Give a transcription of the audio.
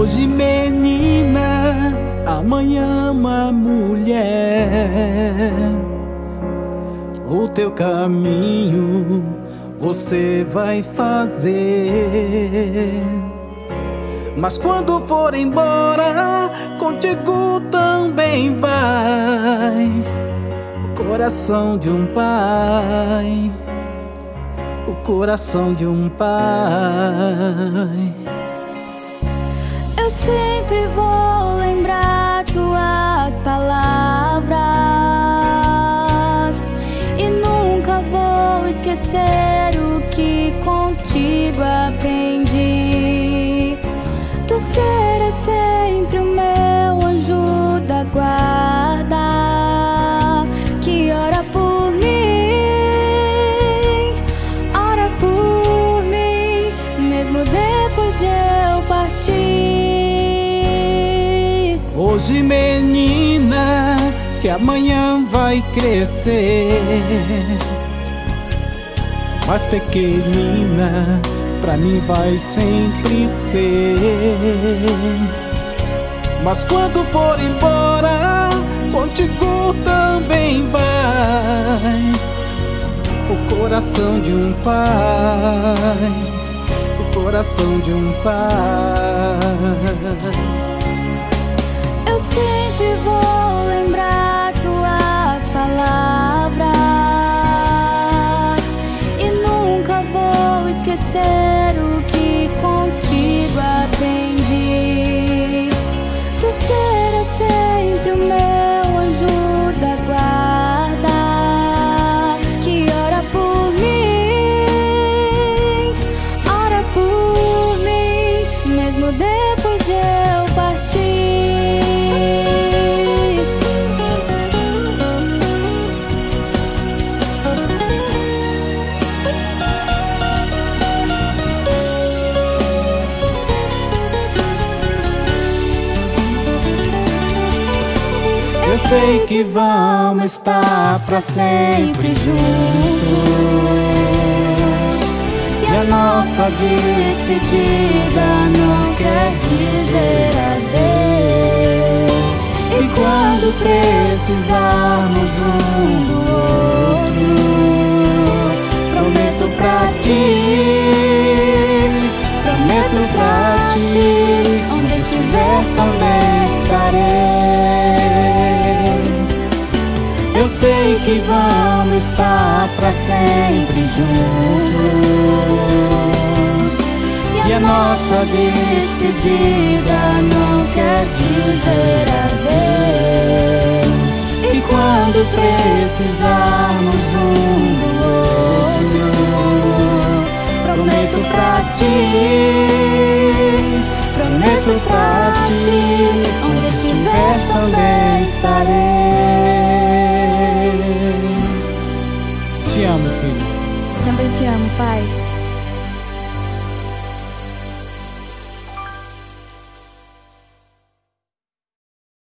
Hoje menina, amanhã uma mulher. O teu caminho você vai fazer, mas quando for embora, contigo também vai o coração de um pai, o coração de um pai. Eu sempre vou lembrar tuas palavras e nunca vou esquecer o que contigo aprendi. Tu serás sempre o meu anjo da guarda, que ora por mim, mesmo depois de eu partir. Hoje menina, que amanhã vai crescer, mas pequenina pra mim vai sempre ser. Mas quando for embora, contigo também vai o coração de um pai, o coração de um pai. Eu sempre vou lembrar tuas palavras e nunca vou esquecer o que contigo aprendi. Tu serás sempre o meu anjo da guarda, que ora por mim, mesmo depois de eu partir. Eu sei que vamos estar pra sempre juntos, e a nossa despedida não quer dizer adeus. E quando precisarmos um do outro, prometo pra ti, onde estiver também estarei. Eu sei que vamos estar pra sempre juntos, e a nossa despedida não quer dizer adeus. E quando precisarmos um do outro, prometo pra ti, onde estiver também estarei. Te amo, filho. Também te amo, pai.